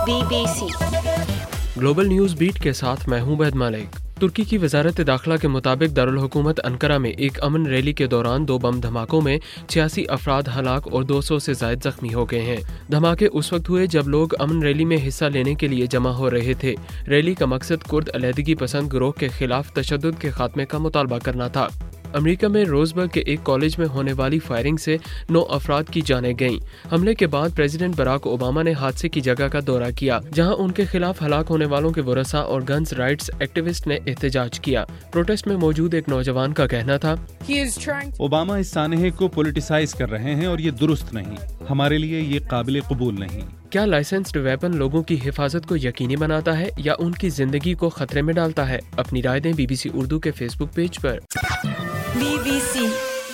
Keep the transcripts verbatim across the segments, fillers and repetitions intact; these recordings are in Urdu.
Be B C global news beat کے ساتھ میں ہوں بید مالک۔ ترکی کی وزارت داخلہ کے مطابق دارالحکومت انقرہ میں ایک امن ریلی کے دوران دو بم دھماکوں میں چھیاسی افراد ہلاک اور دو سو سے زائد زخمی ہو گئے ہیں۔ دھماکے اس وقت ہوئے جب لوگ امن ریلی میں حصہ لینے کے لیے جمع ہو رہے تھے۔ ریلی کا مقصد کرد علیحدگی پسند گروہ کے خلاف تشدد کے خاتمے کا مطالبہ کرنا تھا۔ امریکہ میں روزبرگ کے ایک کالج میں ہونے والی فائرنگ سے نو افراد کی جانیں گئیں۔ حملے کے بعد پریزیڈنٹ براک اوباما نے حادثے کی جگہ کا دورہ کیا، جہاں ان کے خلاف ہلاک ہونے والوں کے ورثاء اور گنز رائٹس ایکٹیوسٹ نے احتجاج کیا۔ پروٹیسٹ میں موجود ایک نوجوان کا کہنا تھا، اوباما اس سانحے کو پولیٹیسائز کر رہے ہیں اور یہ درست نہیں، ہمارے لیے یہ قابل قبول نہیں۔ کیا لائسنسڈ ویپن لوگوں کی حفاظت کو یقینی بناتا ہے یا ان کی زندگی کو خطرے میں ڈالتا ہے؟ اپنی رائے دیں بی بی سی اردو کے فیس بک پیج پر۔ B B C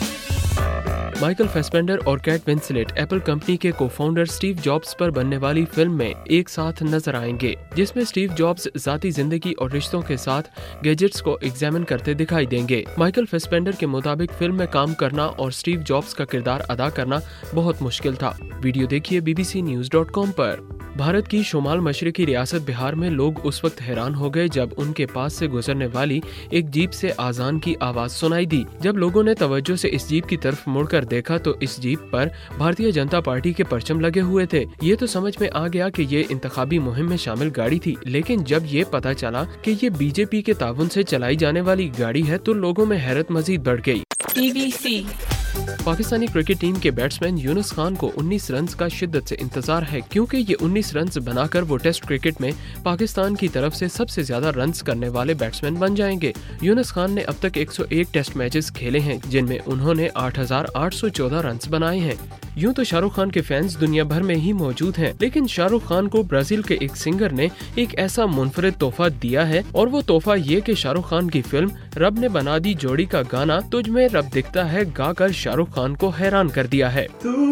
Michael Fassbender اور کیٹ ونسلیٹ ایپل کمپنی کے کو فاؤنڈر سٹیو جابز پر بننے والی فلم میں ایک ساتھ نظر آئیں گے، جس میں سٹیو جابز ذاتی زندگی اور رشتوں کے ساتھ گیجٹس کو ایگزامن کرتے دکھائی دیں گے۔ مائیکل فیسبینڈر کے مطابق فلم میں کام کرنا اور سٹیو جابز کا کردار ادا کرنا بہت مشکل تھا۔ ویڈیو دیکھیے B B C news dot com پر۔ بھارت کی شمال مشرقی ریاست بہار میں لوگ اس وقت حیران ہو گئے جب ان کے پاس سے گزرنے والی ایک جیپ سے آذان کی آواز سنائی دی۔ جب لوگوں نے توجہ سے اس جیپ کی طرف مڑ کر دیکھا تو اس جیپ پر بھارتیہ جنتا پارٹی کے پرچم لگے ہوئے تھے۔ یہ تو سمجھ میں آ گیا کہ یہ انتخابی مہم میں شامل گاڑی تھی، لیکن جب یہ پتا چلا کہ یہ بی جے پی کے تعاون سے چلائی جانے والی گاڑی ہے تو لوگوں میں حیرت مزید بڑھ گئی۔ B B C Pakistani cricket team کے بیٹسمین یونس خان کو انیس رنز کا شدت سے انتظار ہے، کیونکہ یہ انیس رنز بنا کر وہ ٹیسٹ کرکٹ میں پاکستان کی طرف سے سب سے زیادہ رنز کرنے والے بیٹسمین بن جائیں گے۔ یونس خان نے اب تک ایک سو ایک ٹیسٹ میچز کھیلے ہیں، جن میں انہوں نے آٹھ ہزار آٹھ سو چودہ رنز بنائے ہیں۔ یوں تو شاہ رخ خان کے فینس دنیا بھر میں ہی موجود ہیں، لیکن شاہ رخ خان کو برازیل کے ایک سنگر نے ایک ایسا منفرد تحفہ دیا ہے، اور وہ تحفہ یہ کہ شاہ رخ خان کی فلم رب نے بنا دی جوڑی کا گانا تجھ میں رب دکھتا ہے گا کر شاہ رخ خان کو حیران کر دیا ہے۔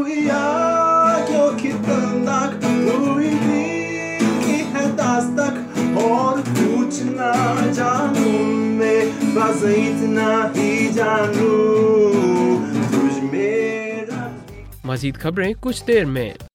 اور کچھ نہ جانوں میں بس اتنا ہی جانوں تجھ میں۔ مزید خبریں کچھ دیر میں۔